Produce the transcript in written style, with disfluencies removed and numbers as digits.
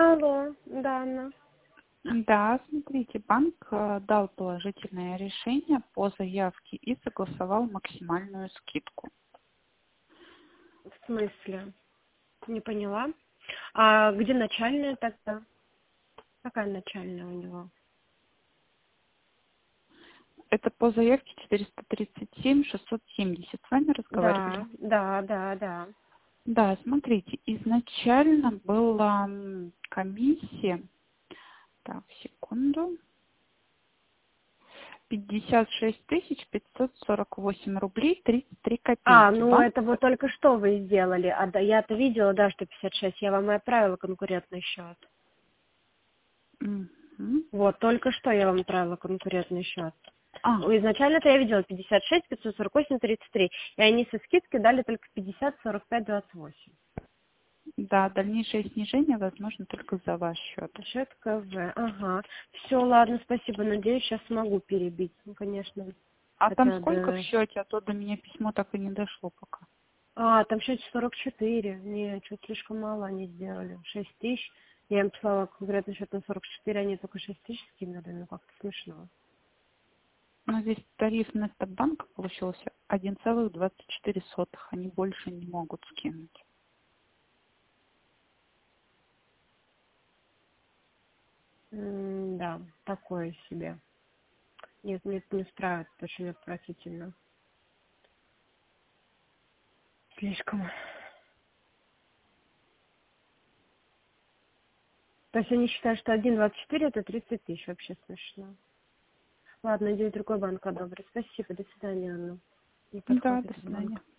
Алло, да, Анна. Да, смотрите, банк дал положительное решение по заявке и согласовал максимальную скидку. В смысле? Не поняла. А где начальная тогда? Какая начальная у него? Это по заявке 437-670. С вами разговаривали? Да. Да, смотрите, изначально была комиссия, так, секунду, 56 548 рублей 33 А, копейки. ну Банк, это вот только что вы сделали. А да, я-то видела, да, что 56. Я вам и отправила конкурентный счет. Мгм. Вот, только что я вам отправила конкурентный счет. А, Изначально-то я видела 56, 548, 33. И они со скидкой дали только 50, 45, 28. да, дальнейшее снижение возможно только за ваш счет. Счет КВ, ага. Все, ладно, спасибо. Надеюсь, сейчас смогу перебить. Ну, конечно, А там хотя сколько в бы... счете? А то до меня письмо так и не дошло пока. А, там в счете 44. Не, что-то слишком мало они сделали. 6 тысяч. Я им писала конкретно счет на 44, они только 6 тысяч скинули. Ну, как-то смешно. Но здесь тариф Неттобанка получился 1,24. Они больше не могут скинуть. Да, такое себе. Нет, мне это не устраивает, очень отвратительно. Слишком. То есть они считают, что 1,24 это 30 тысяч. Вообще смешно. Ладно, надеюсь, другой банк одобрит. Спасибо, до свидания, Анна. Не Да, подходит до банк. свидания.